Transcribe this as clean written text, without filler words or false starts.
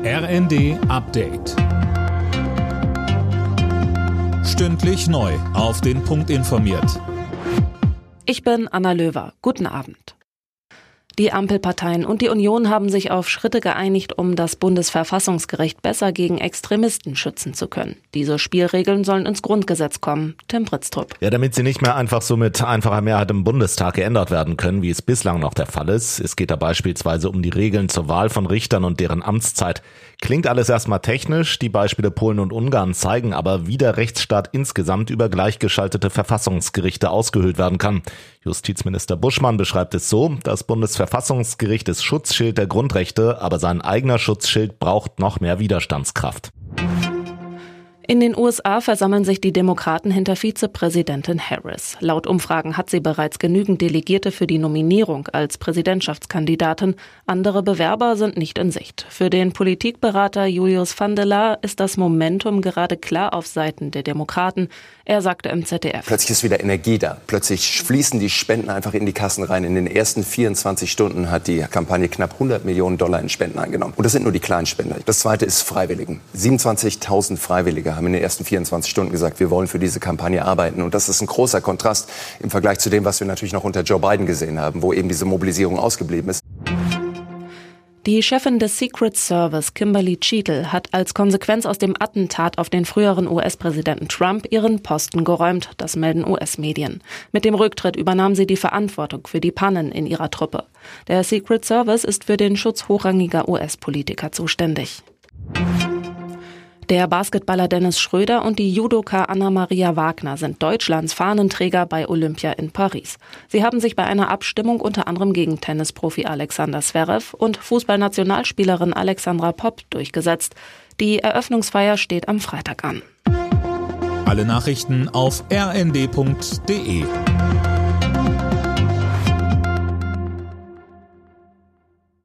RND Update. Stündlich neu auf den Punkt informiert. Ich bin Anna Löwer. Guten Abend. Die Ampelparteien und die Union haben sich auf Schritte geeinigt, um das Bundesverfassungsgericht besser gegen Extremisten schützen zu können. Diese Spielregeln sollen ins Grundgesetz kommen. Tim Britztrup. Ja, damit sie nicht mehr einfach so mit einfacher Mehrheit im Bundestag geändert werden können, wie es bislang noch der Fall ist. Es geht da beispielsweise um die Regeln zur Wahl von Richtern und deren Amtszeit. Klingt alles erstmal technisch, die Beispiele Polen und Ungarn zeigen aber, wie der Rechtsstaat insgesamt über gleichgeschaltete Verfassungsgerichte ausgehöhlt werden kann. Justizminister Buschmann beschreibt es so: Das Bundesverfassungsgericht ist Schutzschild der Grundrechte, aber sein eigener Schutzschild braucht noch mehr Widerstandskraft. In den USA versammeln sich die Demokraten hinter Vizepräsidentin Harris. Laut Umfragen hat sie bereits genügend Delegierte für die Nominierung als Präsidentschaftskandidatin. Andere Bewerber sind nicht in Sicht. Für den Politikberater Julius van der Laar ist das Momentum gerade klar auf Seiten der Demokraten. Er sagte im ZDF: Plötzlich ist wieder Energie da. Plötzlich fließen die Spenden einfach in die Kassen rein. In den ersten 24 Stunden hat die Kampagne knapp $100 Millionen in Spenden eingenommen. Und das sind nur die kleinen Spender. Das zweite ist Freiwilligen. 27.000 Freiwillige haben in den ersten 24 Stunden gesagt, wir wollen für diese Kampagne arbeiten. Und das ist ein großer Kontrast im Vergleich zu dem, was wir natürlich noch unter Joe Biden gesehen haben, wo eben diese Mobilisierung ausgeblieben ist. Die Chefin des Secret Service, Kimberly Cheatle, hat als Konsequenz aus dem Attentat auf den früheren US-Präsidenten Trump ihren Posten geräumt, das melden US-Medien. Mit dem Rücktritt übernahm sie die Verantwortung für die Pannen in ihrer Truppe. Der Secret Service ist für den Schutz hochrangiger US-Politiker zuständig. Der Basketballer Dennis Schröder und die Judoka Anna-Maria Wagner sind Deutschlands Fahnenträger bei Olympia in Paris. Sie haben sich bei einer Abstimmung unter anderem gegen Tennisprofi Alexander Zverev und Fußballnationalspielerin Alexandra Popp durchgesetzt. Die Eröffnungsfeier steht am Freitag an. Alle Nachrichten auf rnd.de.